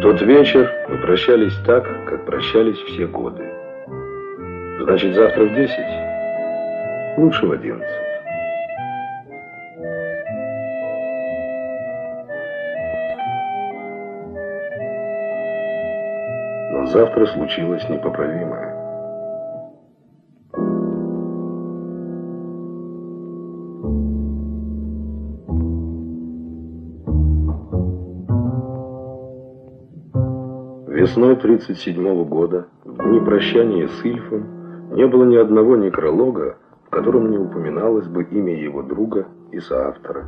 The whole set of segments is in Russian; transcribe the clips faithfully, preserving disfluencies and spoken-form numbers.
тот вечер мы прощались так, как прощались все годы. Значит, завтра в десять? Лучше в одиннадцать. Но завтра случилось непоправимое. Весной тридцать седьмого года, в дни прощания с Ильфом, не было ни одного некролога, в котором не упоминалось бы имя его друга и соавтора.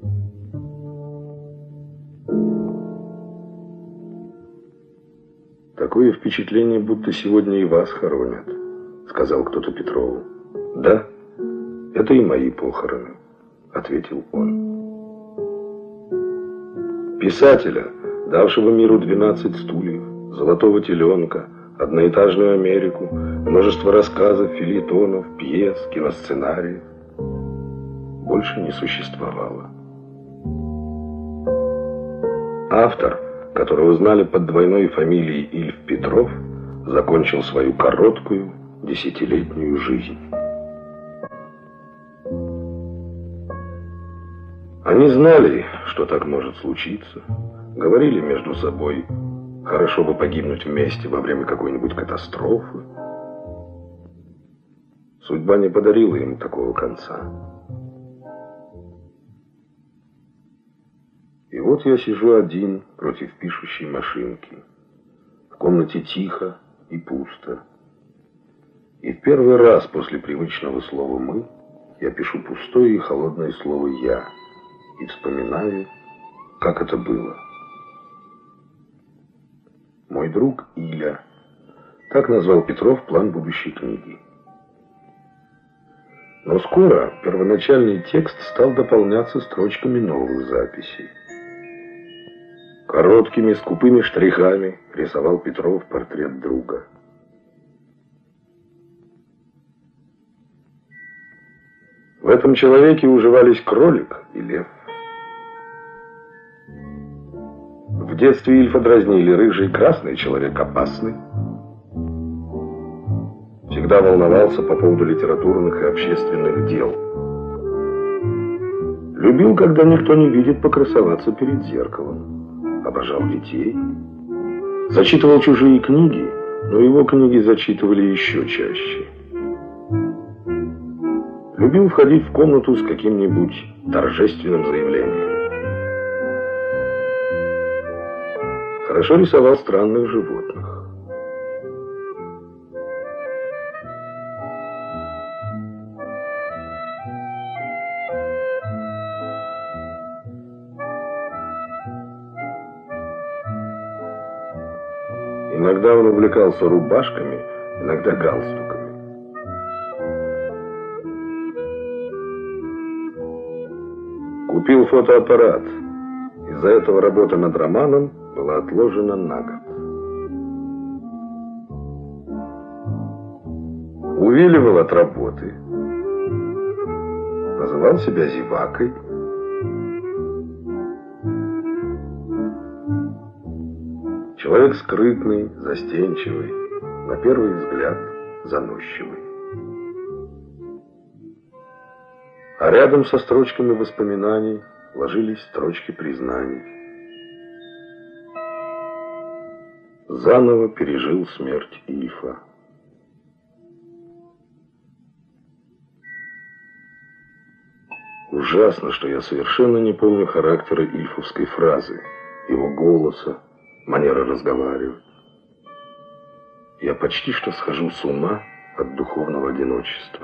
«Такое впечатление, будто сегодня и вас хоронят», — сказал кто-то Петрову. «Да, это и мои похороны», — ответил он. Писателя, давшего миру двенадцать стульев, золотого теленка, одноэтажную Америку, множество рассказов, фельетонов, пьес, киносценариев, больше не существовало. Автор, которого знали под двойной фамилией Ильф Петров, закончил свою короткую десятилетнюю жизнь. Они знали, что так может случиться, говорили между собой: хорошо бы погибнуть вместе во время какой-нибудь катастрофы. Судьба не подарила им такого конца. И вот я сижу один против пишущей машинки. В комнате тихо и пусто. И в первый раз после привычного слова «мы» я пишу пустое и холодное слово «я» и вспоминаю, как это было. Мой друг Иля. Так назвал Петров план будущей книги. Но скоро первоначальный текст стал дополняться строчками новых записей. Короткими, скупыми штрихами рисовал Петров портрет друга. В этом человеке уживались кролик и лев. В детстве Ильфа дразнили: рыжий и красный человек опасный. Всегда волновался по поводу литературных и общественных дел. Любил, когда никто не видит, покрасоваться перед зеркалом. Обожал детей. Зачитывал чужие книги, но его книги зачитывали еще чаще. Любил входить в комнату с каким-нибудь торжественным заявлением. Хорошо рисовал странных животных. Иногда он увлекался рубашками, иногда галстуками. Купил фотоаппарат. Из-за этого работа над романом была отложена на год. Увиливал от работы. Называл себя зевакой. Человек скрытный, застенчивый, на первый взгляд заносчивый. А рядом со строчками воспоминаний ложились строчки признаний. Заново пережил смерть Ильфа. Ужасно, что я совершенно не помню характера ильфовской фразы, его голоса, манера разговаривать. Я почти что схожу с ума от духовного одиночества.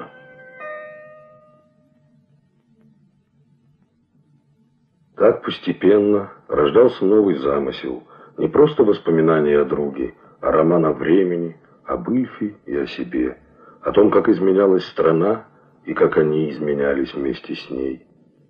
Так постепенно рождался новый замысел, не просто воспоминания о друге, а роман о времени, об Ильфе и о себе, о том, как изменялась страна и как они изменялись вместе с ней.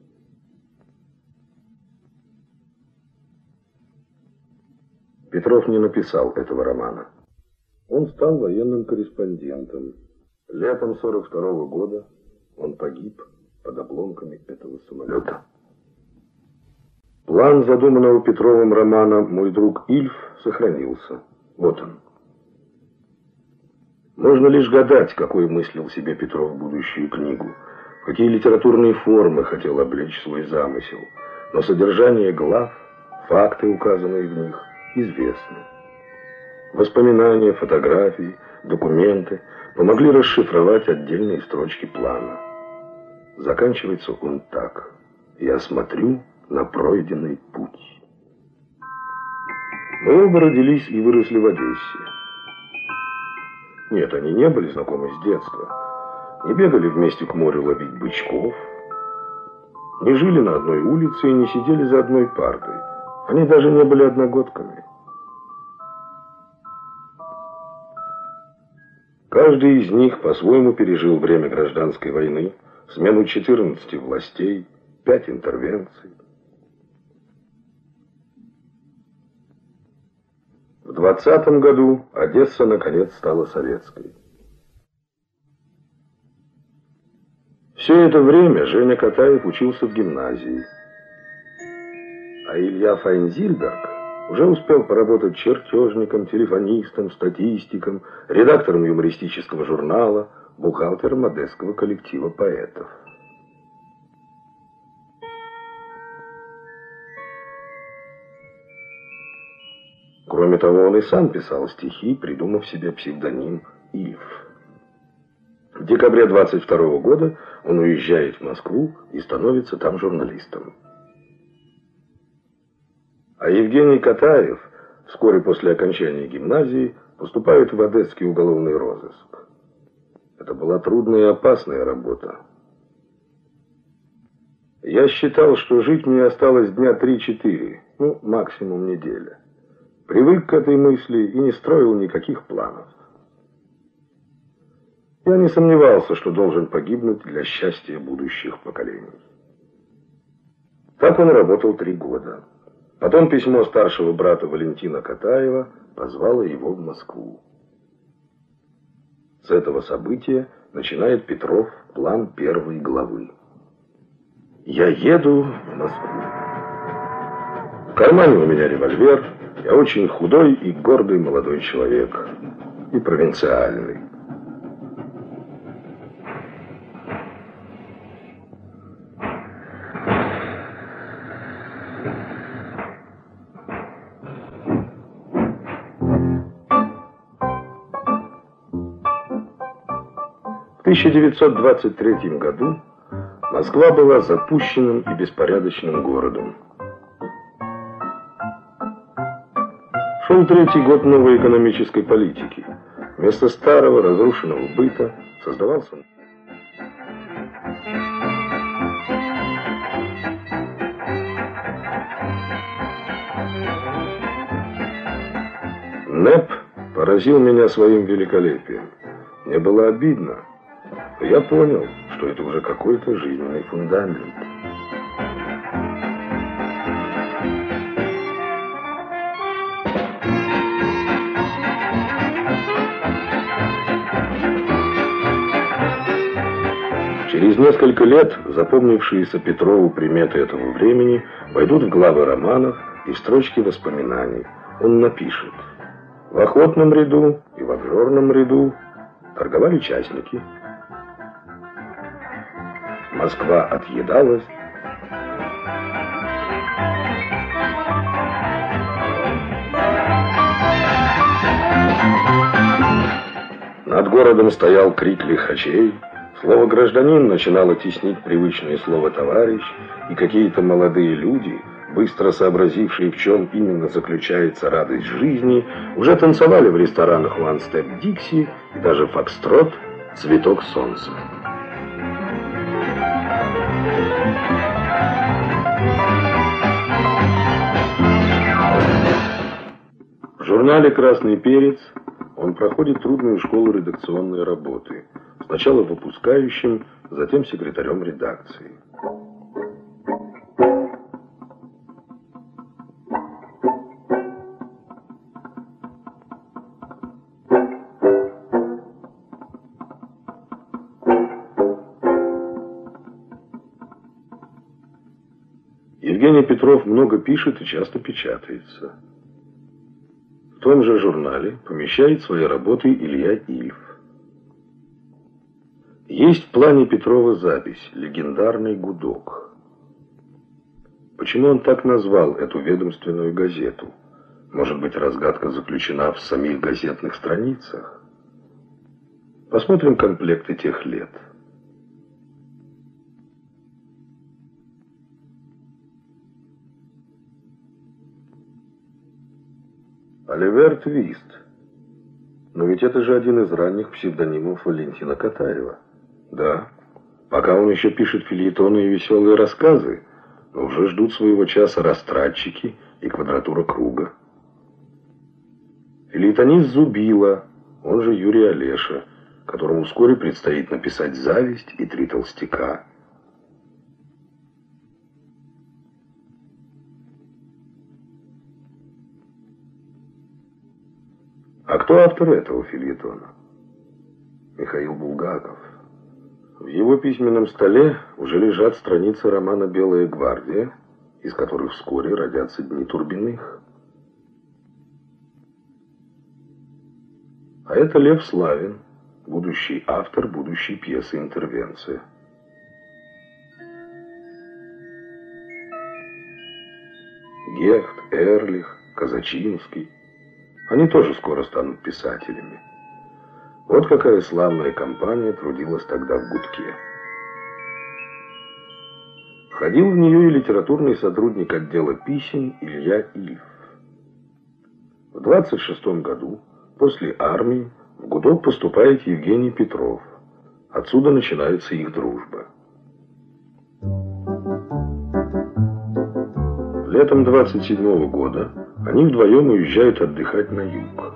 Петров не написал этого романа. Он стал военным корреспондентом. Летом сорок второго года он погиб под обломками этого самолета. План задуманного Петровым романа «Мой друг Ильф» сохранился. Вот он. Можно лишь гадать, какой мыслил себе Петров будущую книгу, в какие литературные формы хотел облечь свой замысел, но содержание глав, факты, указанные в них, известны. Воспоминания, фотографии, документы помогли расшифровать отдельные строчки плана. Заканчивается он так. Я смотрю на пройденный путь. Мы оба родились и выросли в Одессе. Нет, они не были знакомы с детства, не бегали вместе к морю ловить бычков, не жили на одной улице и не сидели за одной партой. Они даже не были одногодками. Каждый из них по-своему пережил время гражданской войны, смену четырнадцати властей, пять интервенций. В двадцатом году Одесса наконец стала советской. Все это время Женя Катаев учился в гимназии, а Илья Файнзильберг уже успел поработать чертежником, телефонистом, статистиком, редактором юмористического журнала, бухгалтером одесского коллектива поэтов. Кроме того, он и сам писал стихи, придумав себе псевдоним Ильф. В декабре двадцать второго года он уезжает в Москву и становится там журналистом. А Евгений Катаев вскоре после окончания гимназии поступает в Одесский уголовный розыск. Это была трудная и опасная работа. Я считал, что жить мне осталось дня три-четыре, ну, максимум неделя. Привык к этой мысли и не строил никаких планов. Я не сомневался, что должен погибнуть для счастья будущих поколений. Так он работал три года. Потом письмо старшего брата Валентина Катаева позвало его в Москву. С этого события начинает Петров план первой главы. Я еду в Москву. В кармане у меня револьвер. Я очень худой и гордый молодой человек. И провинциальный. В тысяча девятьсот двадцать третьем году Москва была запущенным и беспорядочным городом. Шел третий год новой экономической политики. Вместо старого разрушенного быта создавался... НЭП поразил меня своим великолепием. Мне было обидно. Я понял, что это уже какой-то жизненный фундамент. Через несколько лет запомнившиеся Петрову приметы этого времени войдут в главы романов и в строчки воспоминаний. Он напишет: в охотном ряду и в обжорном ряду торговали частники. Москва отъедалась. Над городом стоял крик лихачей. Слово «гражданин» начинало теснить привычное слово «товарищ», и какие-то молодые люди, быстро сообразившие, в чем именно заключается радость жизни, уже танцевали в ресторанах «One Step Dixie» и даже «Фокстрот» «Цветок солнца». В журнале «Красный перец» он проходит трудную школу редакционной работы. Сначала выпускающим, затем секретарем редакции. Евгений Петров много пишет и часто печатается. В том же журнале помещает свои работы Илья Ильф. Есть в плане Петрова запись «Легендарный гудок». Почему он так назвал эту ведомственную газету? Может быть, разгадка заключена в самих газетных страницах? Посмотрим комплекты тех лет. Оливер Твист. Но ведь это же один из ранних псевдонимов Валентина Катаева. Да, пока он еще пишет фельетоны и веселые рассказы, но уже ждут своего часа растратчики и квадратура круга. Фельетонист Зубила, он же Юрий Олеша, которому вскоре предстоит написать «Зависть» и «Три толстяка». А кто автор этого фельетона? Михаил Булгаков. В его письменном столе уже лежат страницы романа «Белая гвардия», из которых вскоре родятся «Дни Турбиных». А это Лев Славин, будущий автор будущей пьесы «Интервенция». Гехт, Эрлих, Казачинский. Они тоже скоро станут писателями. Вот какая славная компания трудилась тогда в гудке. Входил в нее и литературный сотрудник отдела писем Илья Ильф. В двадцать шестом году, после армии, в гудок поступает Евгений Петров. Отсюда начинается их дружба. Летом двадцать седьмого года они вдвоем уезжают отдыхать на юг.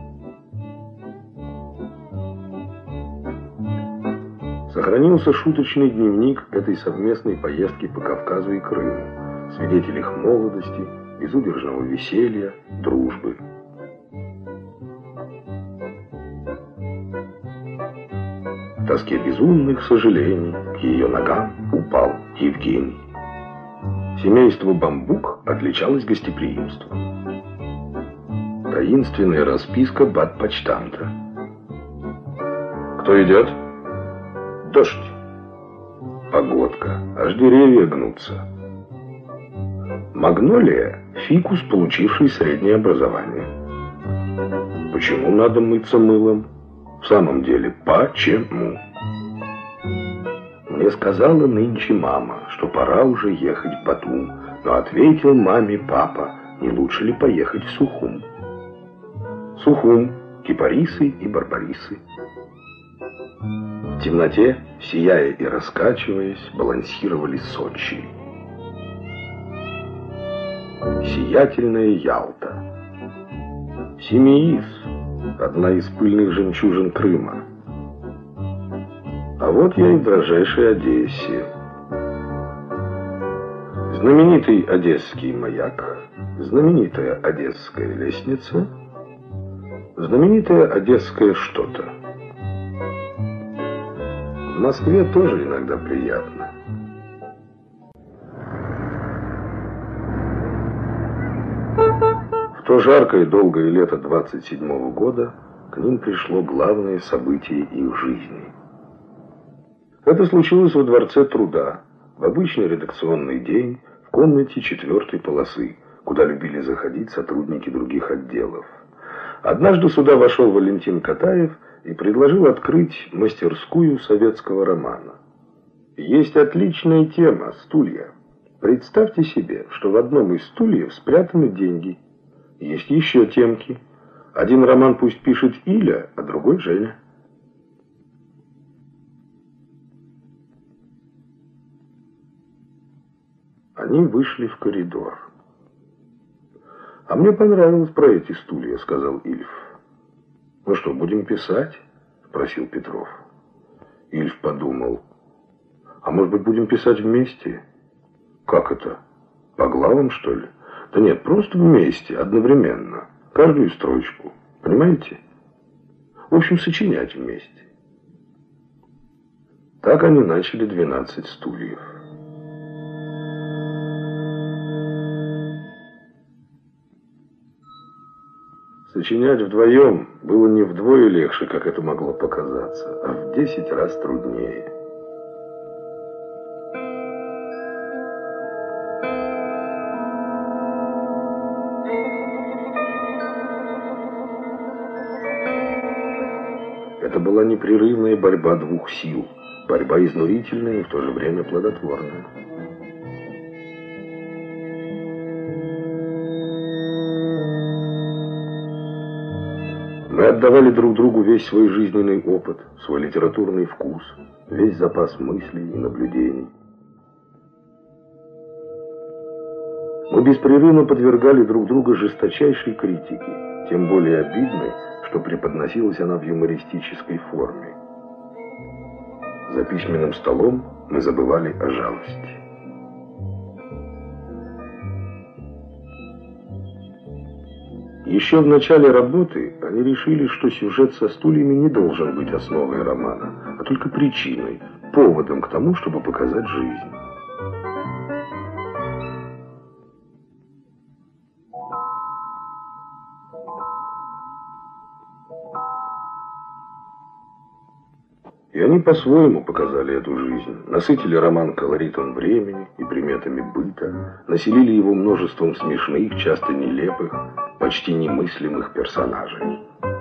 Сохранился шуточный дневник этой совместной поездки по Кавказу и Крыму, свидетель их молодости, безудержного веселья, дружбы. В тоске безумных сожалений к ее ногам упал Евгений. Семейство Бамбук отличалось гостеприимством. Таинственная расписка бат-почтамта. Кто идет? Дождь. Погодка. Аж деревья гнутся. Магнолия — фикус, получивший среднее образование. Почему надо мыться мылом? В самом деле, почему? Мне сказала нынче мама, что пора уже ехать в Батум, но ответил маме папа, не лучше ли поехать в Сухум? Сухум, кипарисы и барбарисы. В темноте, сияя и раскачиваясь, балансировали Сочи. Сиятельная Ялта. Семиис, одна из пыльных жемчужин Крыма. А вот я и в дрожайшей Одессе. Знаменитый одесский маяк, знаменитая одесская лестница, знаменитое одесское что-то. В Москве тоже иногда приятно. В то жаркое и долгое лето двадцать седьмого года к ним пришло главное событие их жизни. Это случилось во Дворце труда, в обычный редакционный день, в комнате четвертой полосы, куда любили заходить сотрудники других отделов. Однажды сюда вошел Валентин Катаев и предложил открыть мастерскую советского романа. Есть отличная тема – стулья. Представьте себе, что в одном из стульев спрятаны деньги. Есть еще темки. Один роман пусть пишет Иля, а другой Женя. Они вышли в коридор. «А мне понравилось про эти стулья», — сказал Ильф. «Ну что, будем писать?» — спросил Петров. Ильф подумал. «А может быть, будем писать вместе?» «Как это? По главам, что ли?» «Да нет, просто вместе, одновременно. Каждую строчку. Понимаете? В общем, сочинять вместе». Так они начали «двенадцать стульев». Сочинять вдвоем было не вдвое легче, как это могло показаться, а в десять раз труднее. Это была непрерывная борьба двух сил, борьба изнурительная и в то же время плодотворная. Мы отдавали друг другу весь свой жизненный опыт, свой литературный вкус, весь запас мыслей и наблюдений. Мы беспрерывно подвергали друг друга жесточайшей критике, тем более обидной, что преподносилась она в юмористической форме. За письменным столом мы забывали о жалости. Еще в начале работы они решили, что сюжет со стульями не должен быть основой романа, а только причиной, поводом к тому, чтобы показать жизнь. И они по-своему показали эту жизнь, насытили роман колоритом времени и приметами быта, населили его множеством смешных, часто нелепых, почти немыслимых персонажей.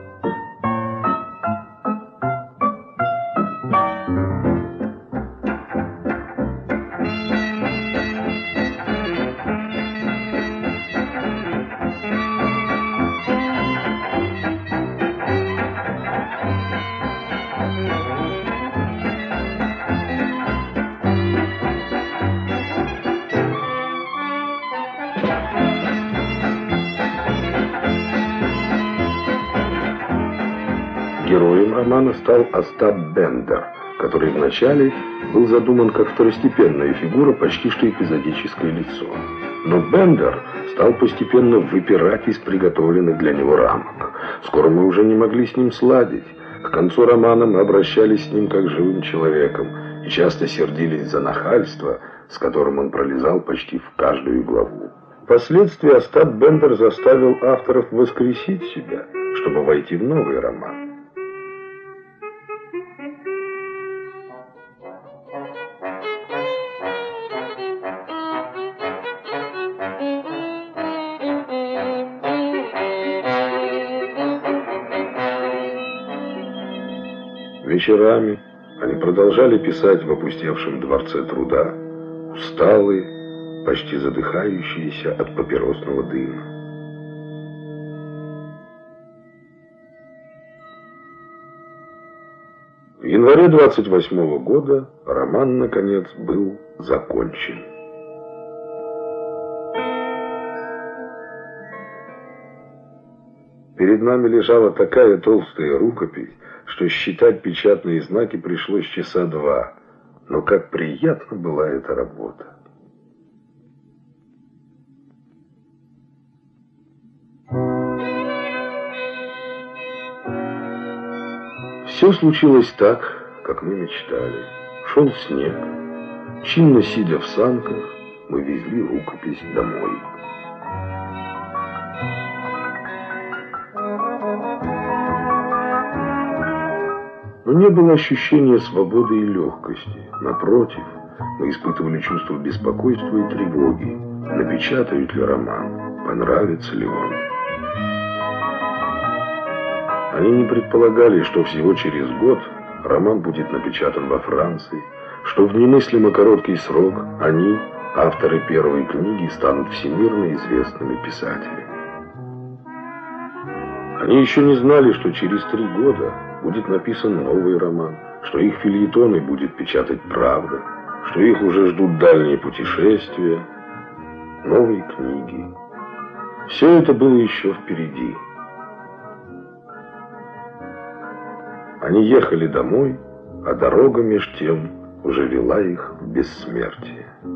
Героем романа стал Остап Бендер, который вначале был задуман как второстепенная фигура, почти что эпизодическое лицо. Но Бендер стал постепенно выпирать из приготовленных для него рамок. Скоро мы уже не могли с ним сладить. К концу романа мы обращались с ним как с живым человеком и часто сердились за нахальство, с которым он пролезал почти в каждую главу. Впоследствии Остап Бендер заставил авторов воскресить себя, чтобы войти в новый роман. Вечерами они продолжали писать в опустевшем дворце труда, усталые, почти задыхающиеся от папиросного дыма. В январе двадцать восьмого года роман, наконец, был закончен. Перед нами лежала такая толстая рукопись, что считать печатные знаки пришлось часа два. Но как приятна была эта работа. Все случилось так, как мы мечтали. Шел снег. Чинно сидя в санках, мы везли рукопись домой. Но не было ощущения свободы и легкости. Напротив, мы испытывали чувство беспокойства и тревоги. Напечатают ли роман? Понравится ли он? Они не предполагали, что всего через год роман будет напечатан во Франции, что в немыслимо короткий срок они, авторы первой книги, станут всемирно известными писателями. Они еще не знали, что через три года будет написан новый роман, что их фельетоны будет печатать «Правда», что их уже ждут дальние путешествия, новые книги. Все это было еще впереди. Они ехали домой, а дорога меж тем уже вела их в бессмертие.